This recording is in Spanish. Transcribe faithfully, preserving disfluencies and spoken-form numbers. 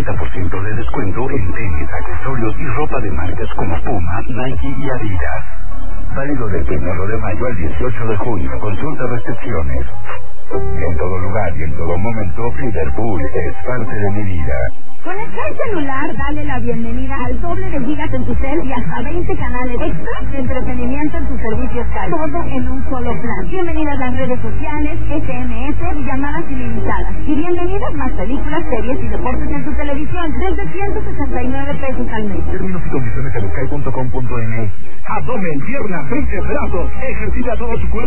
treinta por ciento de descuento en tenis, accesorios y ropa de marcas como Puma, Nike y Adidas. Válido del primero de mayo al dieciocho de junio. Consulta restricciones. En todo lugar y en todo momento, Liverpool es parte de mi vida. Con el celular, dale la bienvenida al doble de gigas en tu cel y hasta veinte canales extra de entretenimiento en tus servicios Sky. Todo en un solo plan. Bienvenidas las redes sociales, S M S y llamadas ilimitadas. Y bienvenidas más películas, series y deportes en tu televisión desde ciento sesenta y nueve pesos al mes. Términos y condiciones en sky punto com punto m x. Abdomen, pierna, tríceps, brazos, ejercita todo su cuerpo.